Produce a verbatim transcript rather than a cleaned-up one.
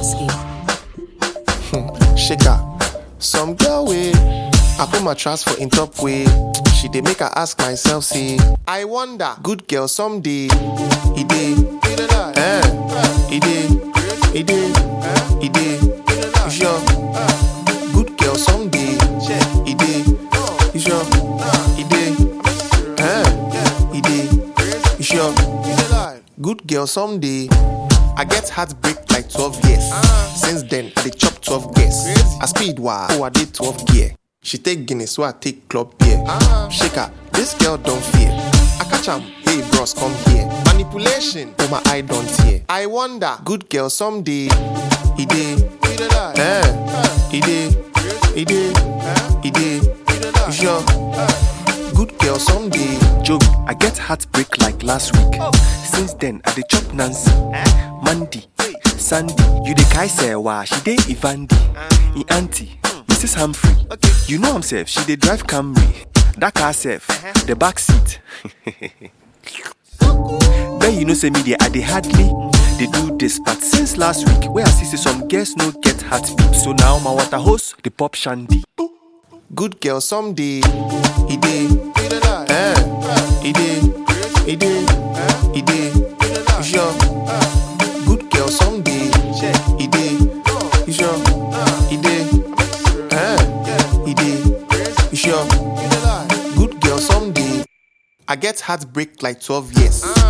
Lasky. Shaker, some girl way. I put my trust for in top way. She dey make her ask myself, say, I wonder, good girl someday. He dey, eh? He dey, he dey, he dey. You sure? Good girl someday. He dey, you sure? He dey, eh? He dey, you sure? Good girl someday. I get heartbreak like twelve years. Since then, I dey chop twelve gears. I speed wah, oh I did twelve gear. She take Guinness, so I take club beer. Shaker, this girl don't fear. I catch am, hey bros, come here. Manipulation, oh my eye don't tear. I wonder, good girl someday. He dey, eh? He dey, he dey, he dey. You sure? Good girl someday. Joey, I get heartbreak like last week. Since then, I dey chop Nancy, Mandy, Sandy. You dey kai Sewa, she dey Ivandi, I auntie, Missus Humphrey. You know himself, she dey drive Camry. That car self, the back seat. Then you know say me dey, I dey hardly they do this, but since last week, where I see say some girls no get heartbeat, so now my water hose the pop shandy. Good girl someday. He dey, eh? He dey, he dey, he dey. You sure? Good girl someday. He dey, you sure? He dey, eh? He dey, you sure? Good girl someday. I get heartbreak like twelve years.